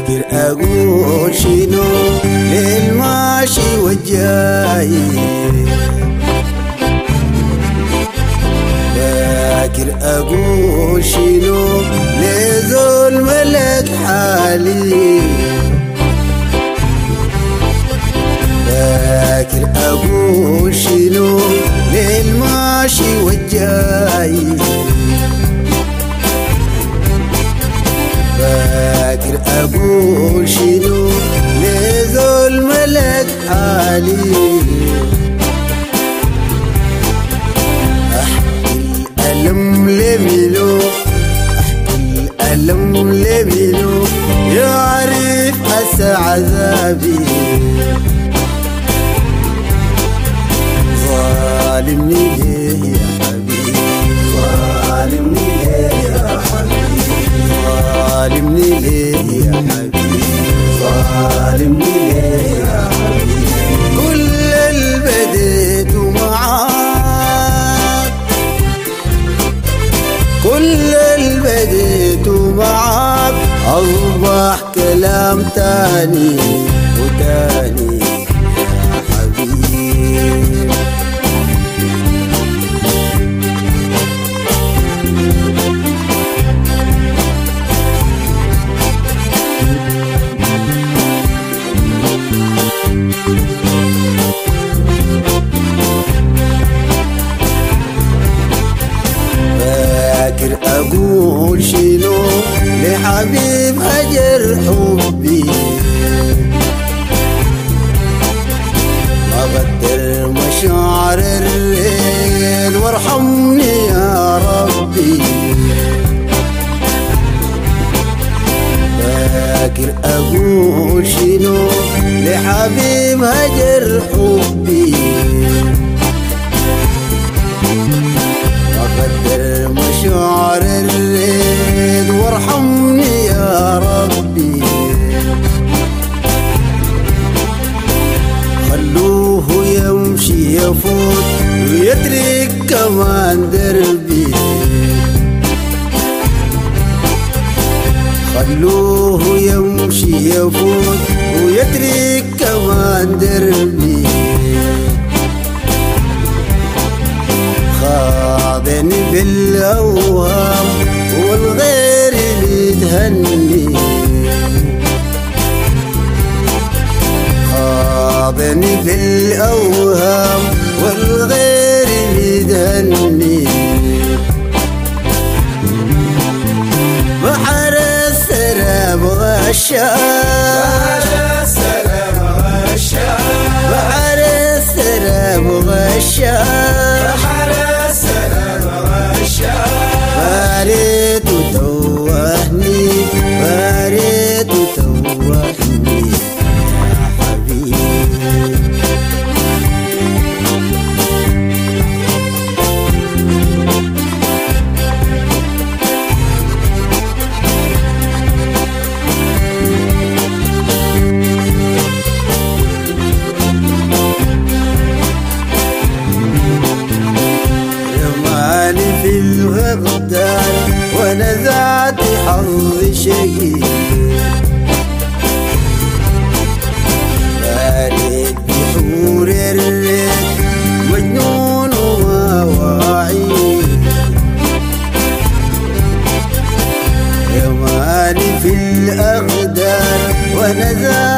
فاكر أقول شنو للماشي والجاي، فاكر أقول شنو لظلم لك حالي، فاكر أقول شنو للماشي والجاي، فاكر أقول شنو لظلم لك حالي، أحكي الألم لمنو، أحكي الألم لمنو يعرف أسى عذابي، ظالمني ليه يا حبيبي، ظالمني ليه يا حبيبي، ظالمني ليه يا حبيبي، ظالمني ليه يا حبيبي. كل اللي بديته معاك، كل اللي بديته معاك أصبح كلام تاني وتاني يا حبيبي. فاكر أقول شنو لحبيب هجر حبي، ما قدر مشاعر الليل وارحمني يا ربي، فاكر أقول شنو لحبيب هجر حبي، قدر مشاعر الليل وارحمني يا ربي، خلوه يمشي يفوت ويترك كمان دربي، خلوه يمشي يفوت ويترك كمان دربي، خاضني بالأوهام والغير بيتهني، خاضني بالأوهام والغير بيتهني، بحر السراب غشاش، بحر السراب غشاش، فاريت وتوهني، فاريت وتوهني يا حبيبي. رماني في الغدار وانا ذات حظ شقي، بارد بحور الريت مجنون وما واعي، رماني في الأقدار وانا ذات